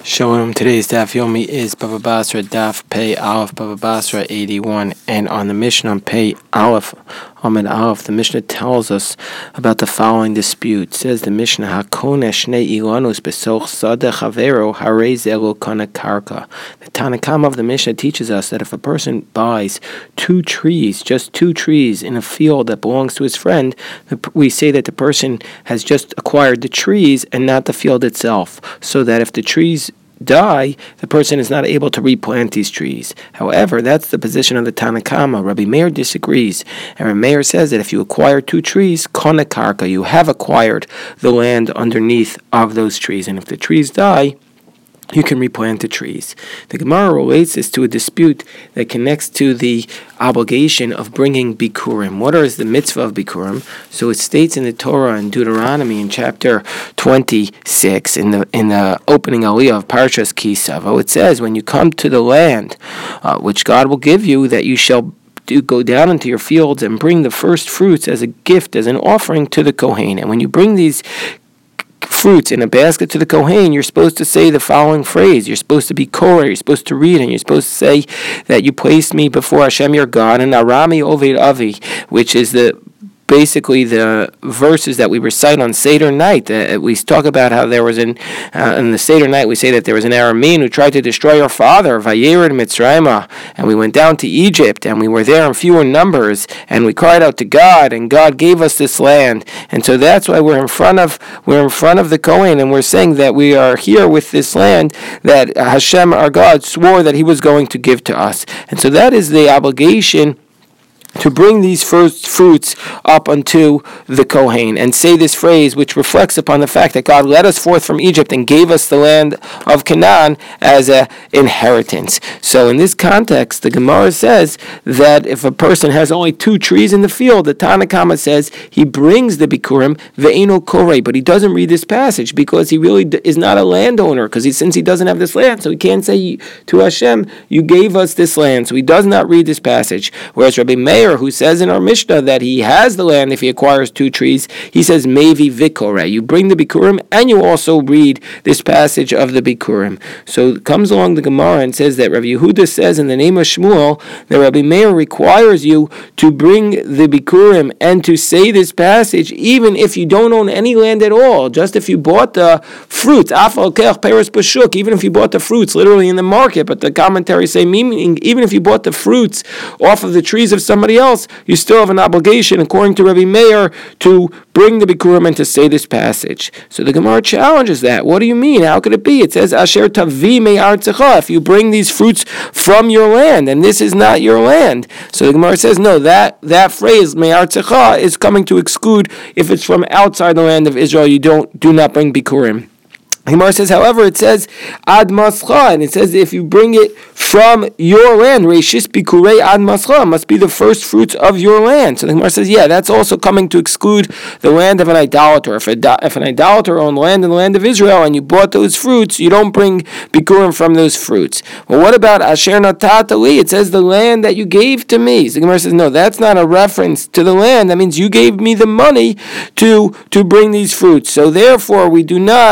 Shalom. Today's Daf Yomi is Baba Basra Daf Pei Aleph Baba Basra 81, and on the Mishnah on Pei Aleph Amid Aleph, the Mishnah tells us about the following dispute. It says the Mishnah Hakone Shnei Ilanus Besoch Sadeh Chavero Harei Zelo Kana Karka. The Tanakama of the Mishnah teaches us that if a person buys just two trees in a field that belongs to his friend, we say that the person has just acquired the trees and not the field itself, so that if the trees die, the person is not able to replant these trees. However, that's the position of the Tanakama. Rabbi Meir disagrees, and Rabbi Meir says that if you acquire two trees, kona karka, you have acquired the land underneath of those trees, and if the trees die, you can replant the trees. The Gemara relates this to a dispute that connects to the obligation of bringing Bikurim. What is the mitzvah of Bikurim? So it states in the Torah in Deuteronomy in chapter 26, in the opening aliyah of Parshas Ki Savo, it says, when you come to the land which God will give you, that you shall go down into your fields and bring the first fruits as a gift, as an offering to the Kohen. And when you bring these fruits in a basket to the Kohen, you're supposed to say the following phrase. You're supposed to be Korah, you're supposed to read, and you're supposed to say that you placed me before Hashem your God, and Arami Oved Avi, which is basically the verses that we recite on Seder night. We talk about how there was in the Seder night, we say that there was an Aramean who tried to destroy our father, Vayered Mitzrayma, and we went down to Egypt, and we were there in fewer numbers, and we cried out to God, and God gave us this land. And so that's why we're in front of the Kohen, and we're saying that we are here with this land that Hashem our God swore that He was going to give to us. And so that is the obligation, to bring these first fruits up unto the Kohen and say this phrase, which reflects upon the fact that God led us forth from Egypt and gave us the land of Canaan as an inheritance. So in this context, the Gemara says that if a person has only two trees in the field, the Tanakama says he brings the Bikurim ve'eno korei, but he doesn't read this passage because he really is not a landowner, because since he doesn't have this land, so he can't say to Hashem, you gave us this land. So he does not read this passage. Whereas Rabbi Meir, who says in our Mishnah that he has the land if he acquires two trees, he says Mevi Vikore. You bring the Bikurim and you also read this passage of the Bikurim. So it comes along the Gemara and says that Rabbi Yehuda says in the name of Shmuel that Rabbi Meir requires you to bring the Bikurim and to say this passage even if you don't own any land at all, just if you bought the fruits, even if you bought the fruits literally in the market, but the commentaries say meaning even if you bought the fruits off of the trees of somebody else, you still have an obligation, according to Rabbi Meir, to bring the Bikurim and to say this passage. So the Gemara challenges that. What do you mean? How could it be? It says, Asher tavi me'artzecha, if you bring these fruits from your land, and this is not your land. So the Gemara says, no, that phrase, me'artzecha, is coming to exclude if it's from outside the land of Israel, you do not bring Bikurim. Gemara says, however, it says ad mascha, and it says if you bring it from your land, reishis bikurei ad mascha, must be the first fruits of your land. So the Gemara says, yeah, that's also coming to exclude the land of an idolater. If an idolater owned land in the land of Israel and you bought those fruits, you don't bring bikurim from those fruits. Well, what about asher natata li? It says the land that you gave to me. So the Gemara says, no, that's not a reference to the land. That means you gave me the money to bring these fruits. So therefore, we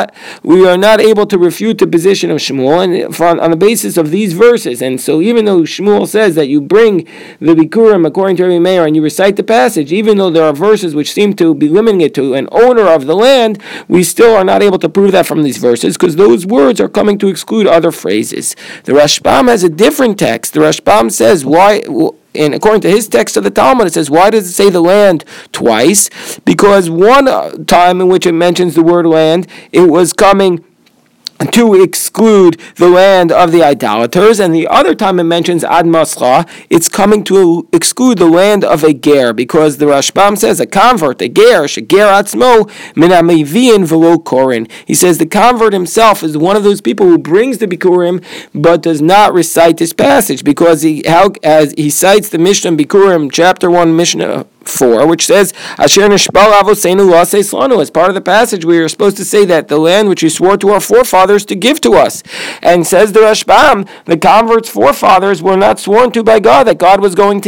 are not able to refute the position of Shmuel and on the basis of these verses. And so even though Shmuel says that you bring the Bikurim according to Rabbi Meir and you recite the passage, even though there are verses which seem to be limiting it to an owner of the land, we still are not able to prove that from these verses because those words are coming to exclude other phrases. The Rashbam has a different text. The Rashbam says, why... And according to his text of the Talmud, it says, why does it say the land twice? Because one time in which it mentions the word land, it was coming to exclude the land of the idolaters, and the other time it mentions ad mascha, it's coming to exclude the land of a ger, because the Rashbam says a convert, a ger, sheger atzmo min ha'meviin v'lo korin. He says the convert himself is one of those people who brings the Bikurim but does not recite this passage, because as he cites the Mishnah Bikurim, chapter 1, Mishnah 4, which says, Asher nishbal avoseinu la'aseh slanu. As part of the passage, we are supposed to say that the land which you swore to our forefathers to give to us. And says the Rashbam, the converts' forefathers were not sworn to by God, that God was going to give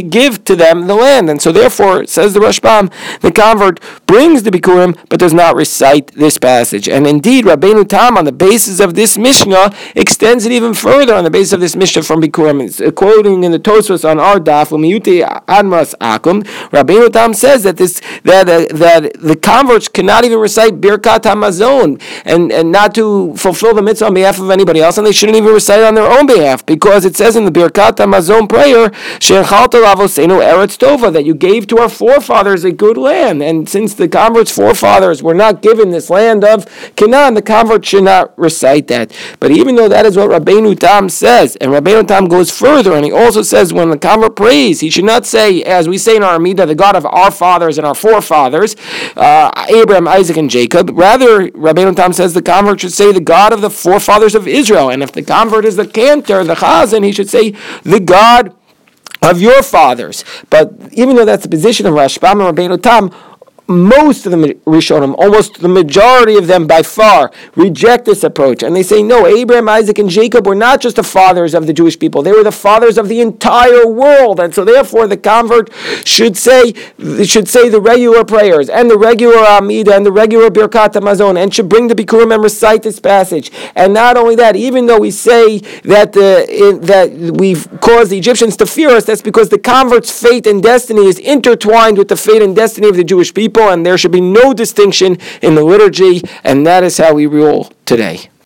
to them the land. And so therefore, says the Rashbam, the convert brings the Bikurim, but does not recite this passage. And indeed, Rabbeinu Tam, on the basis of this Mishnah, extends it even further on the basis of this Mishnah from Bikurim. It's quoting in the Tosfos on our daf, Umiyute Admas Akum, Rabbeinu Tam says that the converts cannot even recite Birkat HaMazon and not to fulfill the mitzvah on behalf of anybody else, and they shouldn't even recite it on their own behalf, because it says in the Birkat HaMazon prayer, She'enchalta Lavosenu Eretz Tova, that you gave to our forefathers a good land. And since the converts' forefathers were not given this land of Canaan, the convert should not recite that. But even though that is what Rabbeinu Tam says, and Rabbeinu Tam goes further, and he also says when the convert prays, he should not say, as we say in our Amidah, the God of our fathers and our forefathers, Abraham, Isaac, and Jacob. Rather, Rabbeinu Tam says the convert should say the God of the forefathers of Israel. And if the convert is the cantor, the chazan, he should say the God of your fathers. But even though that's the position of Rashbam and Rabbeinu Tam, most of the Rishonim, almost the majority of them by far, reject this approach. And they say, no, Abraham, Isaac, and Jacob were not just the fathers of the Jewish people. They were the fathers of the entire world. And so therefore the convert should say the regular prayers and the regular Amidah and the regular Birkat HaMazon, and should bring the Bikurim and recite this passage. And not only that, even though we say that we've caused the Egyptians to fear us, that's because the convert's fate and destiny is intertwined with the fate and destiny of the Jewish people, and there should be no distinction in the liturgy, and that is how we rule today.